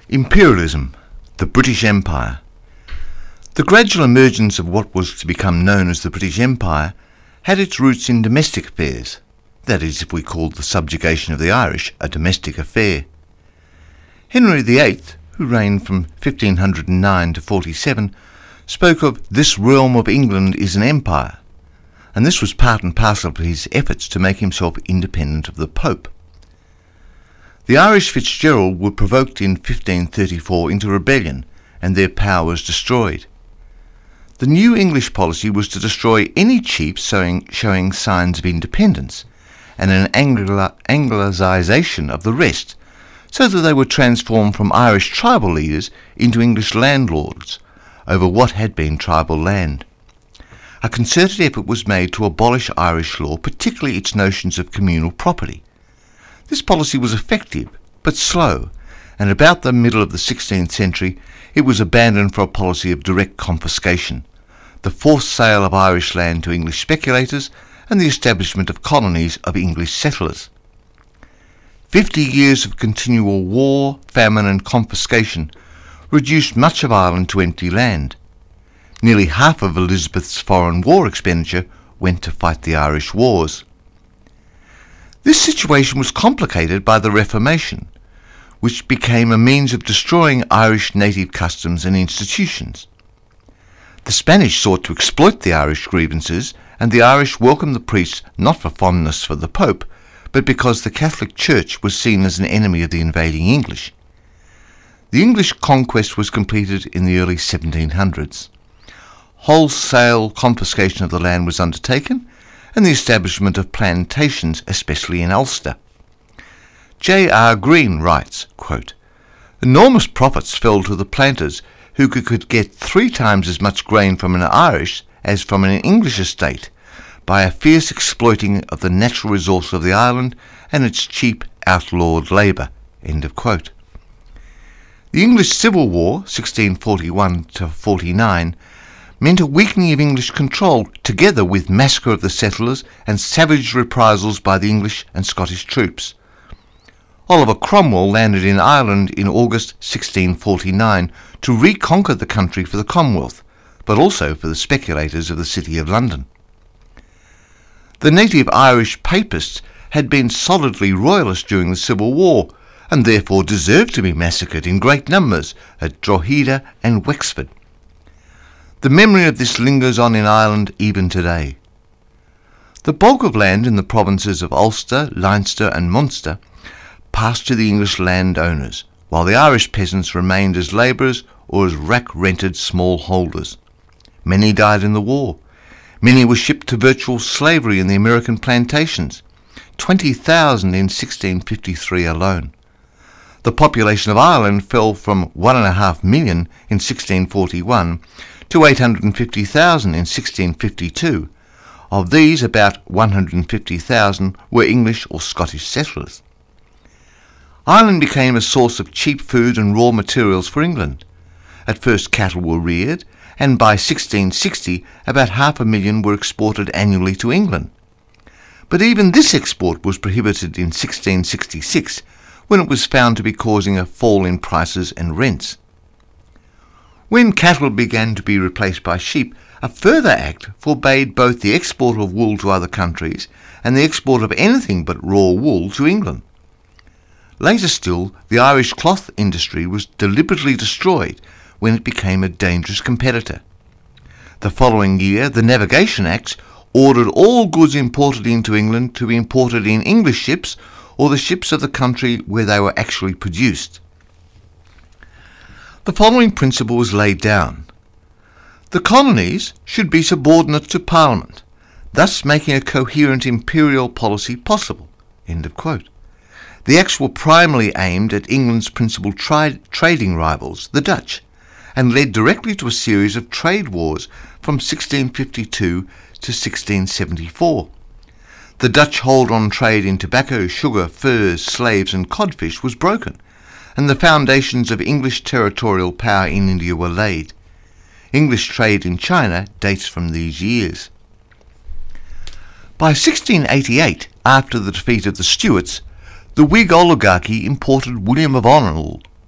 Imperialism, the British Empire. The gradual emergence of what was to become known as the British Empire had its roots in domestic affairs, that is, if we called the subjugation of the Irish a domestic affair. Henry VIII, who reigned from 1509 to 47, spoke of "this realm of England is an empire," and this was part and parcel of his efforts to make himself independent of the Pope. The Irish Fitzgerald were provoked in 1534 into rebellion, and their power was destroyed. The new English policy was to destroy any chiefs showing signs of independence, and an Anglicisation of the rest, so that they were transformed from Irish tribal leaders into English landlords over what had been tribal land. A concerted effort was made to abolish Irish law, particularly its notions of communal property. This policy was effective, but slow, and about the middle of the 16th century it was abandoned for a policy of direct confiscation, the forced sale of Irish land to English speculators, and the establishment of colonies of English settlers. 50 years of continual war, famine and confiscation reduced much of Ireland to empty land. Nearly half of Elizabeth's foreign war expenditure went to fight the Irish wars. This situation was complicated by the Reformation, which became a means of destroying Irish native customs and institutions. The Spanish sought to exploit the Irish grievances, and the Irish welcomed the priests not for fondness for the Pope, but because the Catholic Church was seen as an enemy of the invading English. The English conquest was completed in the early 1700s. Wholesale confiscation of the land was undertaken, and the establishment of plantations, especially in Ulster. J.R. Green writes, quote, "Enormous profits fell to the planters who could get 3 times as much grain from an Irish as from an English estate by a fierce exploiting of the natural resource of the island and its cheap outlawed labour." End of quote. The English Civil War, 1641-49, meant a weakening of English control, together with massacre of the settlers and savage reprisals by the English and Scottish troops. Oliver Cromwell landed in Ireland in August 1649 to reconquer the country for the Commonwealth, but also for the speculators of the City of London. The native Irish papists had been solidly royalist during the Civil War, and therefore deserved to be massacred in great numbers at Drogheda and Wexford. The memory of this lingers on in Ireland even today. The bulk of land in the provinces of Ulster, Leinster and Munster passed to the English landowners, while the Irish peasants remained as labourers or as rack-rented smallholders. Many died in the war. Many were shipped to virtual slavery in the American plantations, 20,000 in 1653 alone. The population of Ireland fell from 1.5 million in 1641 to 850,000 in 1652. Of these, about 150,000 were English or Scottish settlers. Ireland became a source of cheap food and raw materials for England. At first cattle were reared, and by 1660 about 500,000 were exported annually to England. But even this export was prohibited in 1666, when it was found to be causing a fall in prices and rents. When cattle began to be replaced by sheep, a further act forbade both the export of wool to other countries and the export of anything but raw wool to England. Later still, the Irish cloth industry was deliberately destroyed when it became a dangerous competitor. The following year, the Navigation Acts ordered all goods imported into England to be imported in English ships or the ships of the country where they were actually produced. The following principle was laid down. The colonies should be subordinate to Parliament, thus making a coherent imperial policy possible. End of quote. The Acts were primarily aimed at England's principal trading rivals, the Dutch, and led directly to a series of trade wars from 1652 to 1674. The Dutch hold on trade in tobacco, sugar, furs, slaves and codfish was broken, and the foundations of English territorial power in India were laid. English trade in China dates from these years. By 1688, after the defeat of the Stuarts, the Whig oligarchy imported William of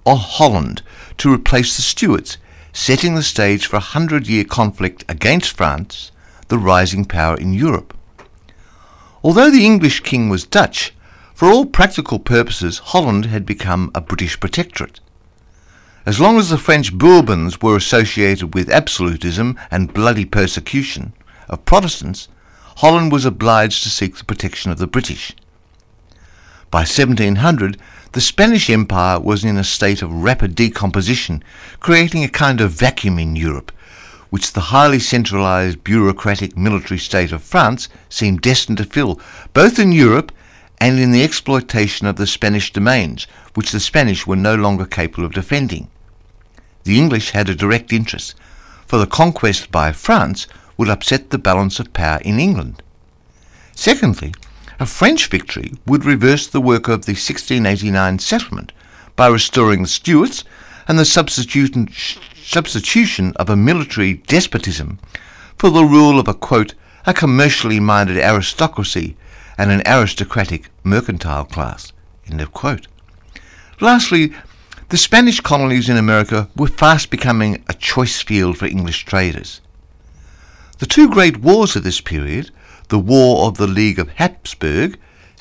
Holland to replace the Stuarts, setting the stage for a 100-year conflict against France, the rising power in Europe. Although the English king was Dutch, for all practical purposes Holland had become a British protectorate. As long as the French Bourbons were associated with absolutism and bloody persecution of Protestants, Holland was obliged to seek the protection of the British. By 1700, the Spanish Empire was in a state of rapid decomposition, creating a kind of vacuum in Europe, which the highly centralised bureaucratic military state of France seemed destined to fill, both in Europe and in the exploitation of the Spanish domains, which the Spanish were no longer capable of defending. The English had a direct interest, for the conquest by France would upset the balance of power in England. Secondly, a French victory would reverse the work of the 1689 settlement by restoring the Stuarts and the substitution of a military despotism for the rule of a commercially minded aristocracy and an aristocratic mercantile class. End of quote. Lastly, the Spanish colonies in America were fast becoming a choice field for English traders. The two great wars of this period, the War of the League of Habsburg,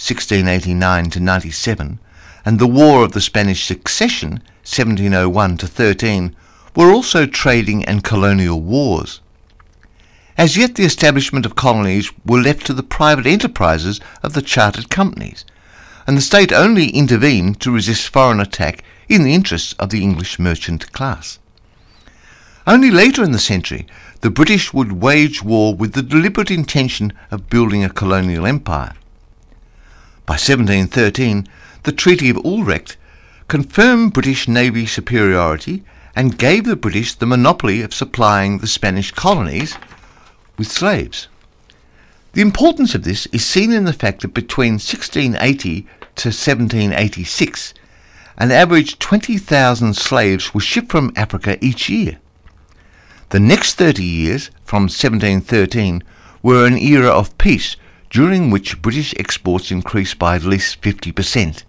1689-97, and the War of the Spanish Succession, 1701-13, were also trading and colonial wars. As yet the establishment of colonies were left to the private enterprises of the chartered companies, and the state only intervened to resist foreign attack in the interests of the English merchant class. Only later in the century, the British would wage war with the deliberate intention of building a colonial empire. By 1713, the Treaty of Utrecht confirmed British Navy superiority and gave the British the monopoly of supplying the Spanish colonies with slaves. The importance of this is seen in the fact that between 1680 to 1786, an average 20,000 slaves were shipped from Africa each year. The next 30 years, from 1713, were an era of peace, during which British exports increased by at least 50%.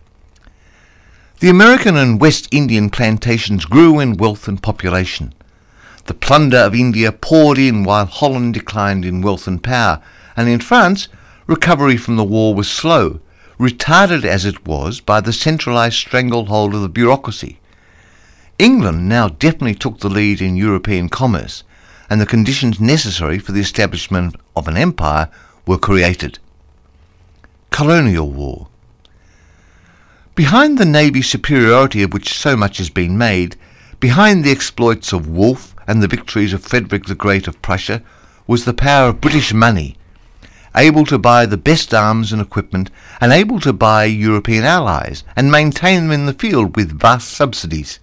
The American and West Indian plantations grew in wealth and population. The plunder of India poured in while Holland declined in wealth and power, and in France, recovery from the war was slow, retarded as it was by the centralised stranglehold of the bureaucracy. England now definitely took the lead in European commerce, and the conditions necessary for the establishment of an empire were created. Colonial War. Behind the navy superiority of which so much has been made, behind the exploits of Wolfe and the victories of Frederick the Great of Prussia, was the power of British money, able to buy the best arms and equipment, and able to buy European allies and maintain them in the field with vast subsidies.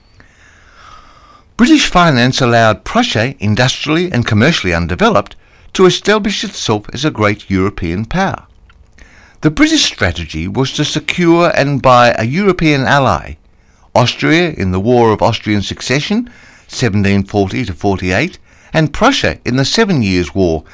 British finance allowed Prussia, industrially and commercially undeveloped, to establish itself as a great European power. The British strategy was to secure and buy a European ally, Austria in the War of Austrian Succession, 1740-48, and Prussia in the 7 Years' War,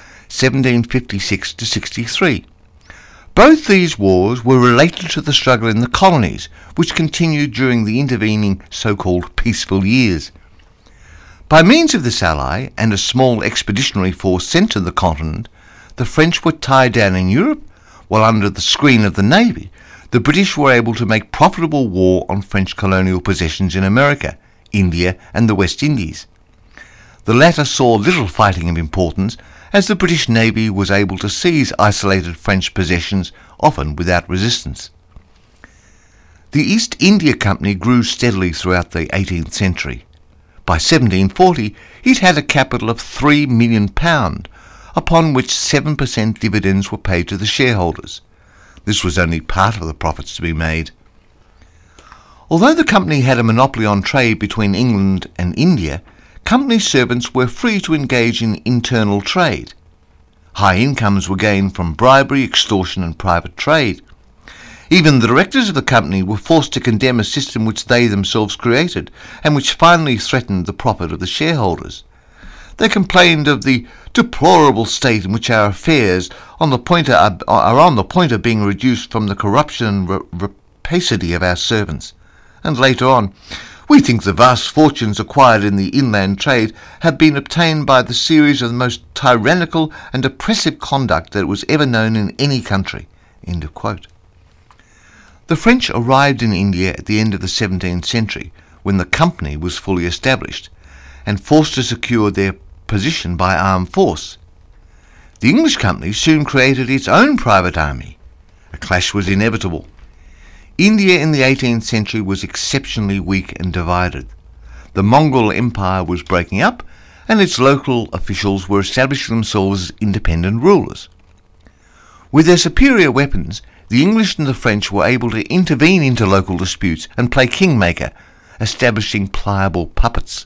1756-63. Both these wars were related to the struggle in the colonies, which continued during the intervening so-called peaceful years. By means of this ally and a small expeditionary force sent to the continent, the French were tied down in Europe, while under the screen of the navy, the British were able to make profitable war on French colonial possessions in America, India and the West Indies. The latter saw little fighting of importance, as the British Navy was able to seize isolated French possessions, often without resistance. The East India Company grew steadily throughout the 18th century. By 1740, it had a capital of £3 million, upon which 7% dividends were paid to the shareholders. This was only part of the profits to be made. Although the company had a monopoly on trade between England and India, company servants were free to engage in internal trade. High incomes were gained from bribery, extortion and private trade. Even the directors of the company were forced to condemn a system which they themselves created, and which finally threatened the profit of the shareholders. They complained of the deplorable state in which our affairs are on the point of being reduced from the corruption and rapacity of our servants. And later on, we think the vast fortunes acquired in the inland trade have been obtained by the series of the most tyrannical and oppressive conduct that was ever known in any country. End of quote. The French arrived in India at the end of the 17th century, when the company was fully established, and forced to secure their position by armed force. The English company soon created its own private army. A clash was inevitable. India in the 18th century was exceptionally weak and divided. The Mongol Empire was breaking up, and its local officials were establishing themselves as independent rulers. With their superior weapons, the English and the French were able to intervene into local disputes and play kingmaker, establishing pliable puppets.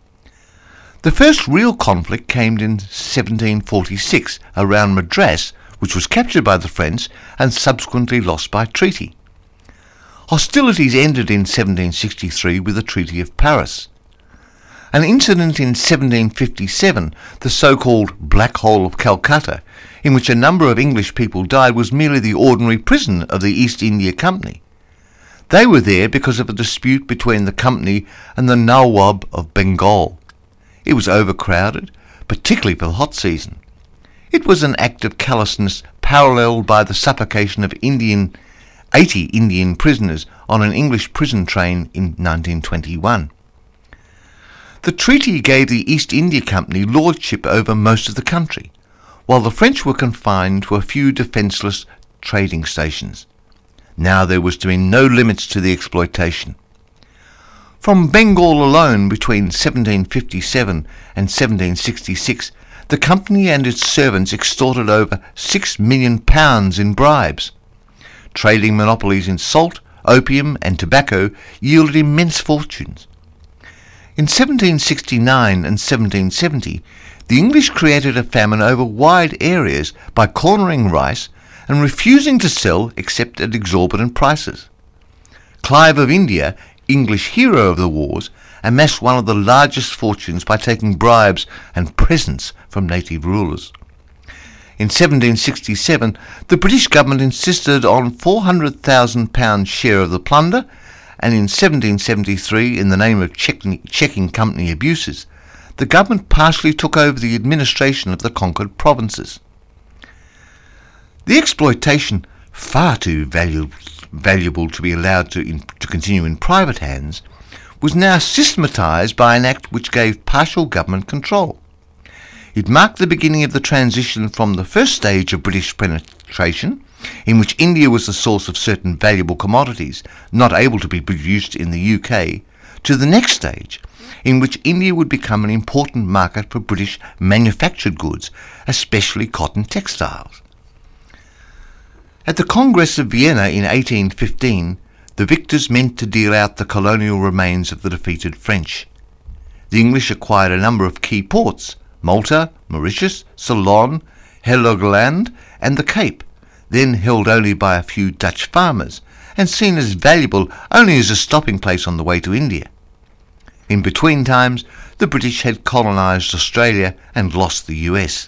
The first real conflict came in 1746 around Madras, which was captured by the French and subsequently lost by treaty. Hostilities ended in 1763 with the Treaty of Paris. An incident in 1757, the so-called Black Hole of Calcutta, in which a number of English people died, was merely the ordinary prison of the East India Company. They were there because of a dispute between the company and the Nawab of Bengal. It was overcrowded, particularly for the hot season. It was an act of callousness paralleled by the suffocation of 80 Indian prisoners on an English prison train in 1921. The treaty gave the East India Company lordship over most of the country, while the French were confined to a few defenceless trading stations. Now there was to be no limits to the exploitation. From Bengal alone, between 1757 and 1766, the company and its servants extorted over £6 million in bribes. Trading monopolies in salt, opium and tobacco yielded immense fortunes. In 1769 and 1770, the English created a famine over wide areas by cornering rice and refusing to sell except at exorbitant prices. Clive of India, English hero of the wars, amassed one of the largest fortunes by taking bribes and presents from native rulers. In 1767, the British government insisted on £400,000 share of the plunder, and in 1773, in the name of checking company abuses, the government partially took over the administration of the conquered provinces. The exploitation, far too valuable to be allowed to continue in private hands, was now systematised by an act which gave partial government control. It marked the beginning of the transition from the first stage of British penetration, in which India was the source of certain valuable commodities not able to be produced in the UK, to the next stage, in which India would become an important market for British manufactured goods, especially cotton textiles. At the Congress of Vienna in 1815, the victors meant to deal out the colonial remains of the defeated French. The English acquired a number of key ports: Malta, Mauritius, Ceylon, Heligoland and the Cape, then held only by a few Dutch farmers, and seen as valuable only as a stopping place on the way to India. In between times, the British had colonised Australia and lost the US.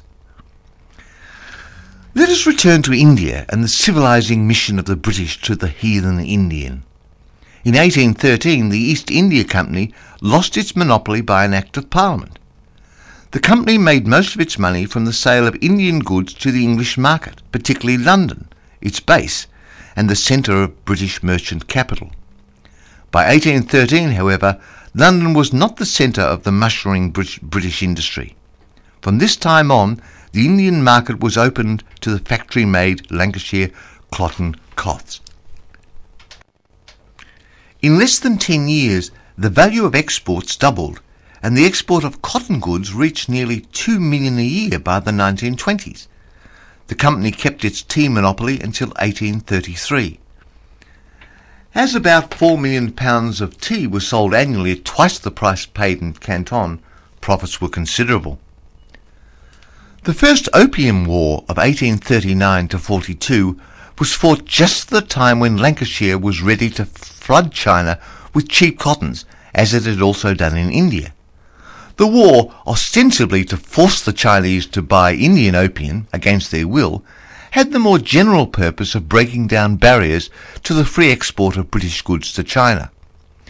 Let us return to India and the civilising mission of the British to the heathen Indian. In 1813, the East India Company lost its monopoly by an Act of Parliament. The company made most of its money from the sale of Indian goods to the English market, particularly London, its base, and the centre of British merchant capital. By 1813, however, London was not the centre of the mushrooming British industry. From this time on, the Indian market was opened to the factory-made Lancashire cotton cloths. In less than 10 years, the value of exports doubled, and the export of cotton goods reached nearly $2 million a year by the 1920s. The company kept its tea monopoly until 1833. As about £4 million of tea was sold annually at twice the price paid in Canton, profits were considerable. The first Opium War of 1839 to 42 was fought just at the time when Lancashire was ready to flood China with cheap cottons, as it had also done in India. The war, ostensibly to force the Chinese to buy Indian opium against their will, had the more general purpose of breaking down barriers to the free export of British goods to China.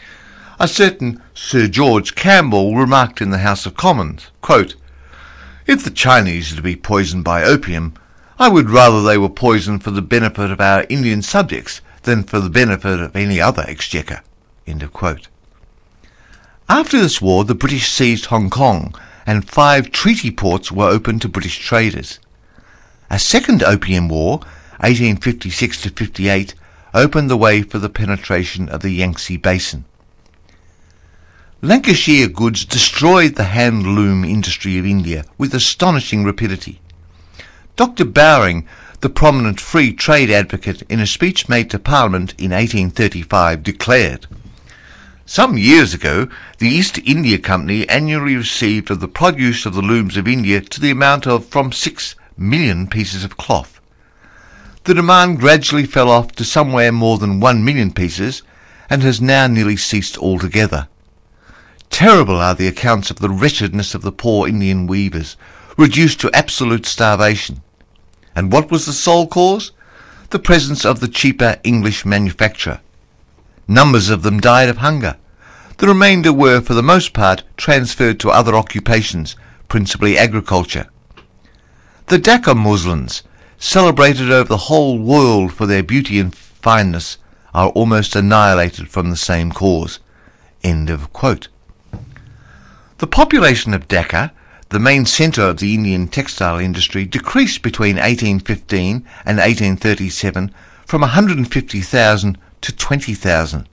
a certain Sir George Campbell remarked in the House of Commons, quote, "If the Chinese are to be poisoned by opium, I would rather they were poisoned for the benefit of our Indian subjects than for the benefit of any other exchequer." End of quote. After this war, the British seized Hong Kong, and 5 treaty ports were opened to British traders. A second Opium War, 1856 to 58, opened the way for the penetration of the Yangtze Basin. Lancashire goods destroyed the hand-loom industry of India with astonishing rapidity. Dr. Bowring, the prominent free trade advocate, in a speech made to Parliament in 1835, declared, "Some years ago, the East India Company annually received of the produce of the looms of India to the amount of from 6 million pieces of cloth. The demand gradually fell off to somewhere more than 1 million pieces, and has now nearly ceased altogether. Terrible are the accounts of the wretchedness of the poor Indian weavers, reduced to absolute starvation. And what was the sole cause? The presence of the cheaper English manufacturer. Numbers of them died of hunger. The remainder were, for the most part, transferred to other occupations, principally agriculture. The Dhaka muslins, celebrated over the whole world for their beauty and fineness, are almost annihilated from the same cause." End of quote. The population of Dhaka, the main centre of the Indian textile industry, decreased between 1815 and 1837 from 150,000 to 20,000.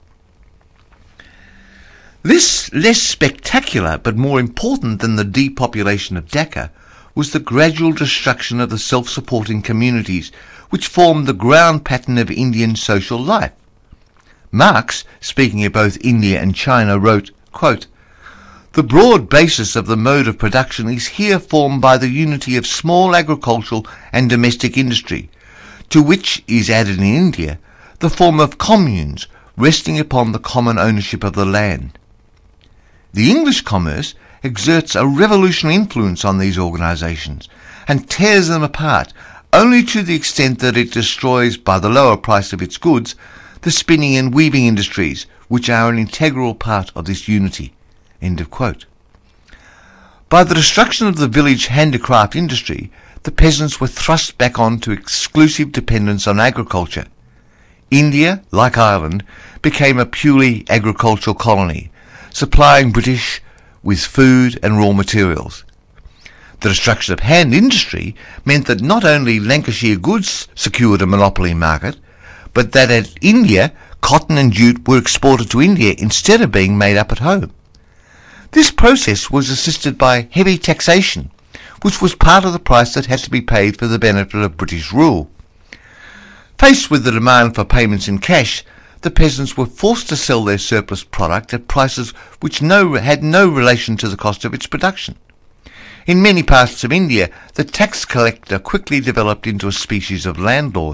Less spectacular but more important than the depopulation of Dhaka was the gradual destruction of the self-supporting communities which formed the ground pattern of Indian social life. Marx, speaking of both India and China, wrote, quote, "The broad basis of the mode of production is here formed by the unity of small agricultural and domestic industry, to which is added in India the form of communes resting upon the common ownership of the land. The English commerce exerts a revolutionary influence on these organisations and tears them apart only to the extent that it destroys, by the lower price of its goods, the spinning and weaving industries, which are an integral part of this unity." End of quote. By the destruction of the village handicraft industry, the peasants were thrust back on to exclusive dependence on agriculture. India, like Ireland, became a purely agricultural colony, supplying British with food and raw materials. The destruction of hand industry meant that not only Lancashire goods secured a monopoly market, but that at India, cotton and jute were exported to India instead of being made up at home. This process was assisted by heavy taxation, which was part of the price that had to be paid for the benefit of British rule. Faced with the demand for payments in cash, the peasants were forced to sell their surplus product at prices which had no relation to the cost of its production. In many parts of India, the tax collector quickly developed into a species of landlord.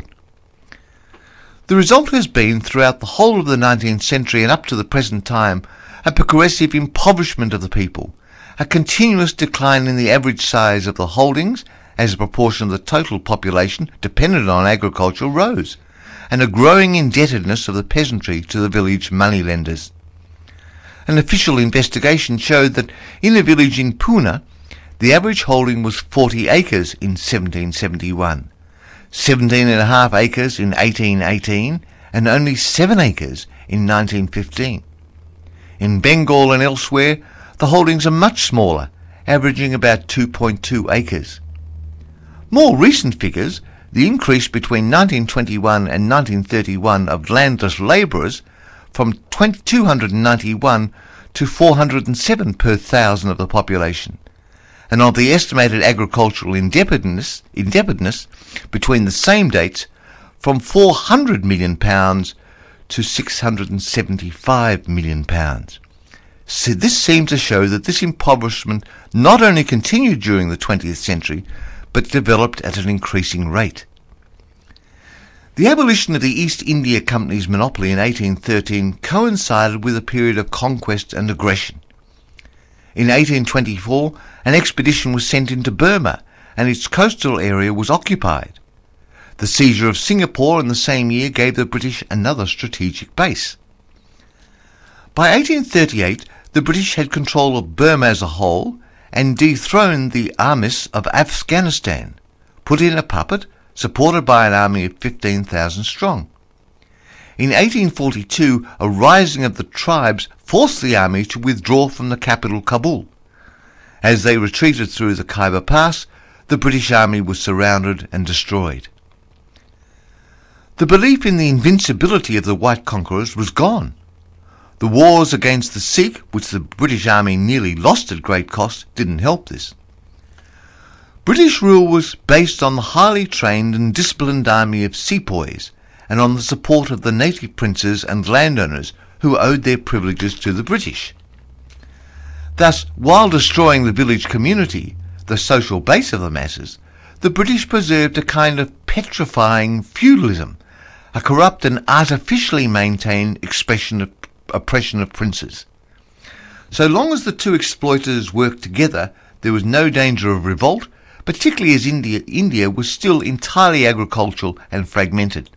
The result has been, throughout the whole of the 19th century and up to the present time, a progressive impoverishment of the people, a continuous decline in the average size of the holdings as a proportion of the total population dependent on agriculture rose, and a growing indebtedness of the peasantry to the village moneylenders. An official investigation showed that in a village in Pune, the average holding was 40 acres in 1771, 17.5 acres in 1818, and only 7 acres in 1915. In Bengal and elsewhere, the holdings are much smaller, averaging about 2.2 acres. More recent figures, the increase between 1921 and 1931 of landless labourers from 291 to 407 per thousand of the population, and of the estimated agricultural indebtedness between the same dates from £400 million to £675 million. So this seems to show that this impoverishment not only continued during the 20th century, but developed at an increasing rate. The abolition of the East India Company's monopoly in 1813 coincided with a period of conquest and aggression. In 1824, an expedition was sent into Burma, and its coastal area was occupied. The seizure of Singapore in the same year gave the British another strategic base. By 1838, the British had control of Burma as a whole and dethroned the armies of Afghanistan, put in a puppet, supported by an army of 15,000 strong. In 1842, a rising of the tribes forced the army to withdraw from the capital Kabul. As they retreated through the Khyber Pass, the British army was surrounded and destroyed. The belief in the invincibility of the white conquerors was gone. The wars against the Sikh, which the British army nearly lost at great cost, didn't help this. British rule was based on the highly trained and disciplined army of sepoys and on the support of the native princes and landowners who owed their privileges to the British. Thus, while destroying the village community, the social base of the masses, the British preserved a kind of petrifying feudalism, a corrupt and artificially maintained oppression of princes. So long as the two exploiters worked together, there was no danger of revolt, particularly as India was still entirely agricultural and fragmented.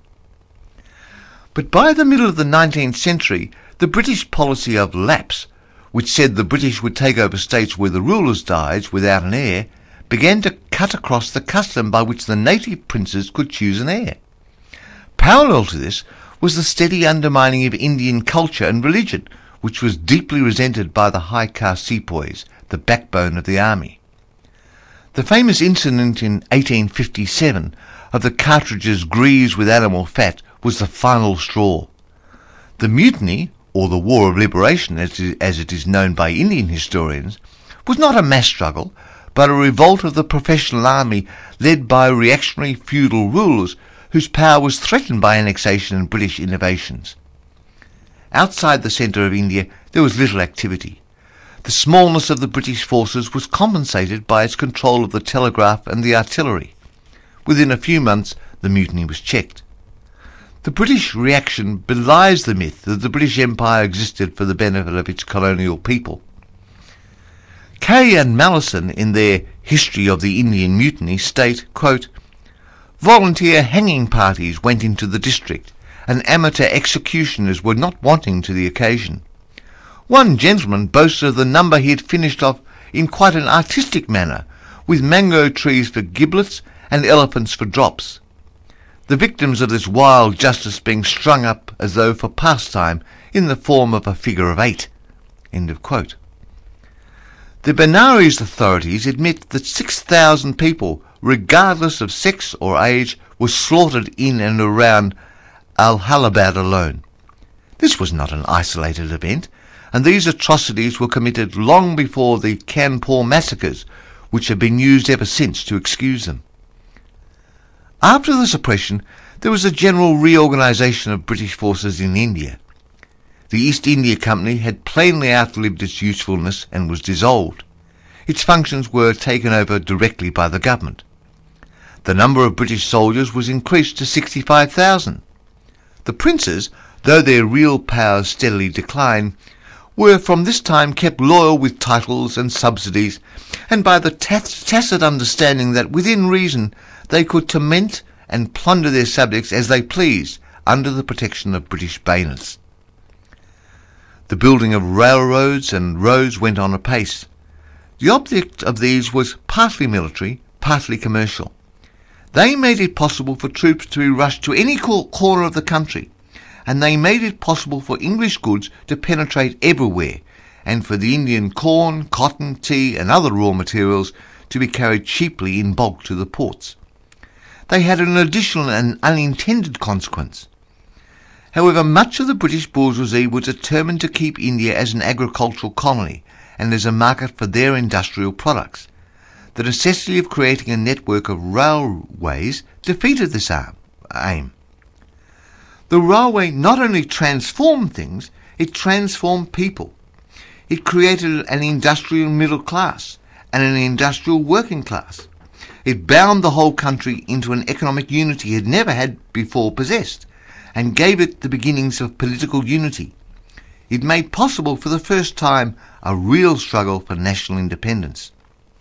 But by the middle of the 19th century, the British policy of lapse, which said the British would take over states where the rulers died without an heir, began to cut across the custom by which the native princes could choose an heir. Parallel to this was the steady undermining of Indian culture and religion, which was deeply resented by the high caste sepoys, the backbone of the army. The famous incident in 1857 of the cartridges greased with animal fat was the final straw. The mutiny, or the War of Liberation as it is known by Indian historians, was not a mass struggle, but a revolt of the professional army led by reactionary feudal rulers whose power was threatened by annexation and British innovations. Outside the centre of India there was little activity. The smallness of the British forces was compensated by its control of the telegraph and the artillery. Within a few months the mutiny was checked. The British reaction belies the myth that the British Empire existed for the benefit of its colonial people. Kay and Mallison, in their History of the Indian Mutiny, state, quote, "Volunteer hanging parties went into the district, and amateur executioners were not wanting to the occasion. One gentleman boasted of the number he had finished off in quite an artistic manner, with mango trees for giblets and elephants for drops. The victims of this wild justice being strung up as though for pastime in the form of a figure of 8. End of quote. The Benares authorities admit that 6,000 people, regardless of sex or age, were slaughtered in and around Allahabad alone. This was not an isolated event, and these atrocities were committed long before the Kanpur massacres, which have been used ever since to excuse them. After the suppression, there was a general reorganisation of British forces in India. The East India Company had plainly outlived its usefulness and was dissolved. Its functions were taken over directly by the government. The number of British soldiers was increased to 65,000. The princes, though their real powers steadily declined, were from this time kept loyal with titles and subsidies, and by the tacit understanding that within reason they could torment and plunder their subjects as they pleased under the protection of British bayonets. The building of railroads and roads went on apace. The object of these was partly military, partly commercial. They made it possible for troops to be rushed to any corner of the country, and they made it possible for English goods to penetrate everywhere, and for the Indian corn, cotton, tea and other raw materials to be carried cheaply in bulk to the ports. They had an additional and unintended consequence. However, much of the British bourgeoisie were determined to keep India as an agricultural colony and as a market for their industrial products. The necessity of creating a network of railways defeated this aim. The railway not only transformed things, it transformed people. It created an industrial middle class and an industrial working class. It bound the whole country into an economic unity it never had before possessed, and gave it the beginnings of political unity. It made possible for the first time a real struggle for national independence.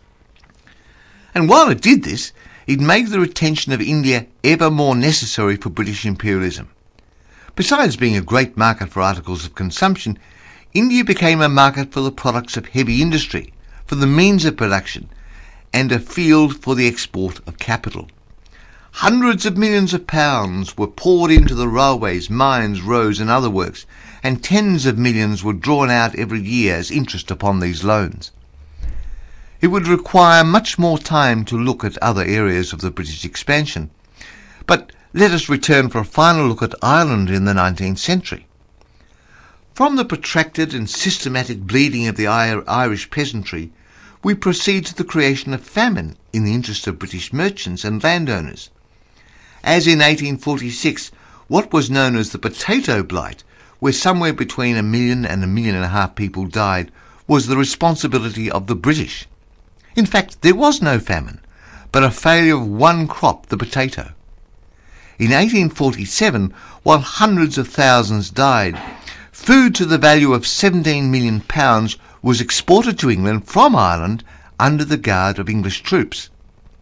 And while it did this, it made the retention of India ever more necessary for British imperialism. Besides being a great market for articles of consumption, India became a market for the products of heavy industry, for the means of production, and a field for the export of capital. Hundreds of millions of pounds were poured into the railways, mines, roads and other works, and tens of millions were drawn out every year as interest upon these loans. It would require much more time to look at other areas of the British expansion, but let us return for a final look at Ireland in the 19th century. From the protracted and systematic bleeding of the Irish peasantry, we proceed to the creation of famine in the interest of British merchants and landowners. As in 1846, what was known as the potato blight, where somewhere between 1 million and 1.5 million people died, was the responsibility of the British. In fact, there was no famine, but a failure of one crop, the potato. In 1847, while hundreds of thousands died, food to the value of £17 million was exported to England from Ireland under the guard of English troops.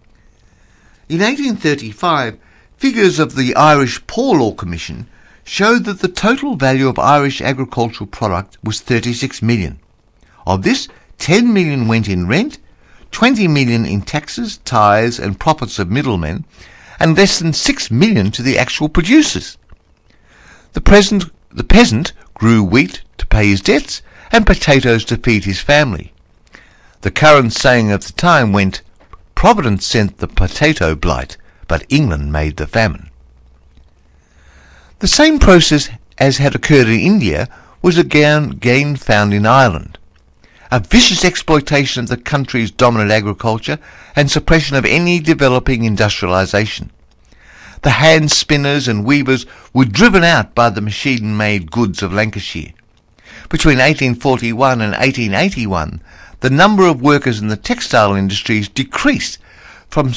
In 1835, figures of the Irish Poor Law Commission showed that the total value of Irish agricultural product was 36 million. Of this, 10 million went in rent, 20 million in taxes, tithes and profits of middlemen, and less than 6 million to the actual producers. The peasant grew wheat to pay his debts and potatoes to feed his family. The current saying of the time went, "Providence sent the potato blight, but England made the famine." The same process as had occurred in India was again found in Ireland. A vicious exploitation of the country's dominant agriculture and suppression of any developing industrialisation. The hand spinners and weavers were driven out by the machine-made goods of Lancashire. Between 1841 and 1881, the number of workers in the textile industries decreased from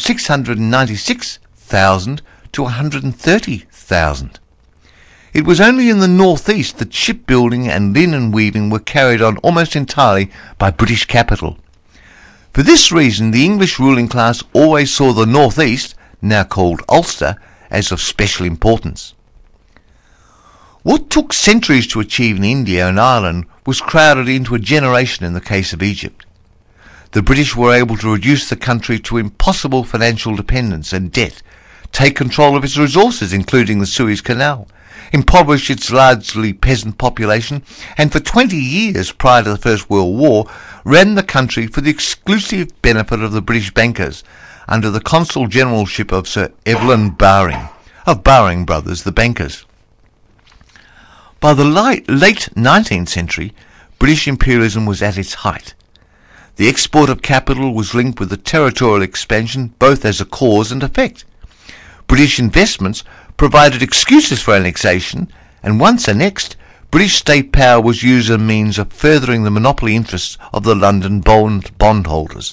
696,000 to 130,000. It was only in the northeast that shipbuilding and linen weaving were carried on almost entirely by British capital. For this reason, the English ruling class always saw the northeast, now called Ulster, as of special importance. What took centuries to achieve in India and Ireland was crowded into a generation in the case of Egypt. The British were able to reduce the country to impossible financial dependence and debt, take control of its resources, including the Suez Canal, impoverish its largely peasant population, and for 20 years prior to the First World War ran the country for the exclusive benefit of the British bankers under the consul generalship of Sir Evelyn Baring, of Baring Brothers, the bankers. By the late 19th century, British imperialism was at its height. The export of capital was linked with the territorial expansion both as a cause and effect. British investments provided excuses for annexation, and once annexed, British state power was used as a means of furthering the monopoly interests of the London bondholders.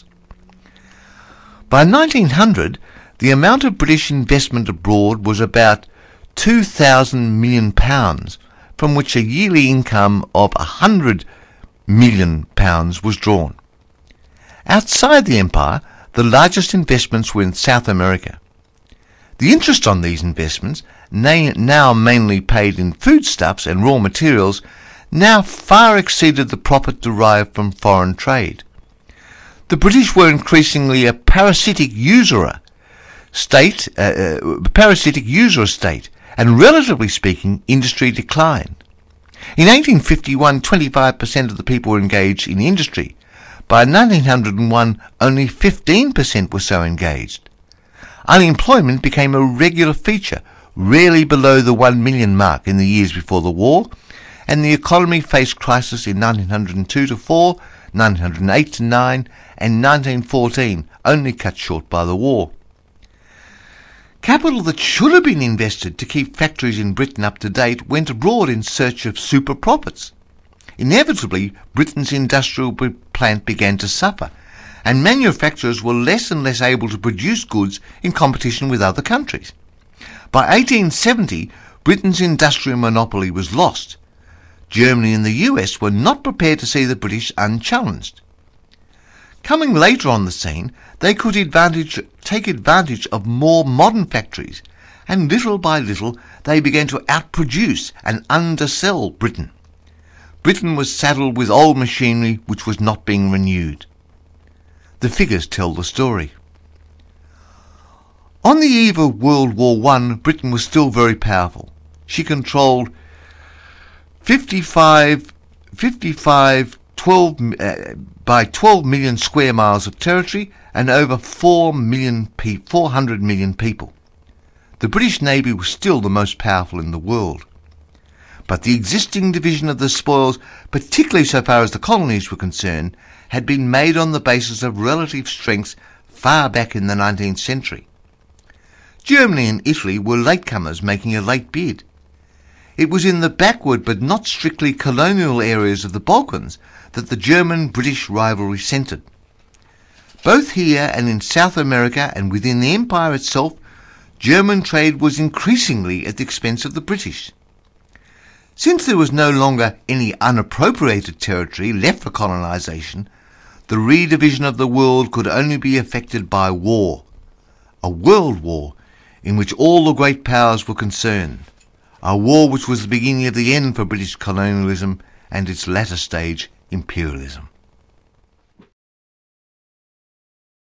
By 1900, the amount of British investment abroad was about £2,000 million, from which a yearly income of £100 million was drawn. Outside the empire, the largest investments were in South America. The interest on these investments, now mainly paid in foodstuffs and raw materials, now far exceeded the profit derived from foreign trade. The British were increasingly a parasitic usurer state, and relatively speaking, industry declined. In 1851, 25% of the people were engaged in industry. By 1901, only 15% were so engaged. Unemployment became a regular feature, rarely below the 1 million mark in the years before the war, and the economy faced crisis in 1902-4, 1908-9, and 1914, only cut short by the war. Capital that should have been invested to keep factories in Britain up to date went abroad in search of super profits. Inevitably, Britain's industrial plant began to suffer, and manufacturers were less and less able to produce goods in competition with other countries. By 1870, Britain's industrial monopoly was lost. Germany and the US were not prepared to see the British unchallenged. Coming later on the scene, they could take advantage of more modern factories, and little by little they began to outproduce and undersell Britain. Britain was saddled with old machinery which was not being renewed. The figures tell the story. On the eve of World War I, Britain was still very powerful. She controlled 12 million square miles of territory and over 400 million people. The British Navy was still the most powerful in the world. But the existing division of the spoils, particularly so far as the colonies were concerned, had been made on the basis of relative strengths far back in the 19th century. Germany and Italy were latecomers making a late bid. It was in the backward but not strictly colonial areas of the Balkans that the German-British rivalry centred. Both here and in South America and within the empire itself, German trade was increasingly at the expense of the British. Since there was no longer any unappropriated territory left for colonisation, the redivision of the world could only be effected by war, a world war in which all the great powers were concerned, a war which was the beginning of the end for British colonialism and its latter stage imperialism.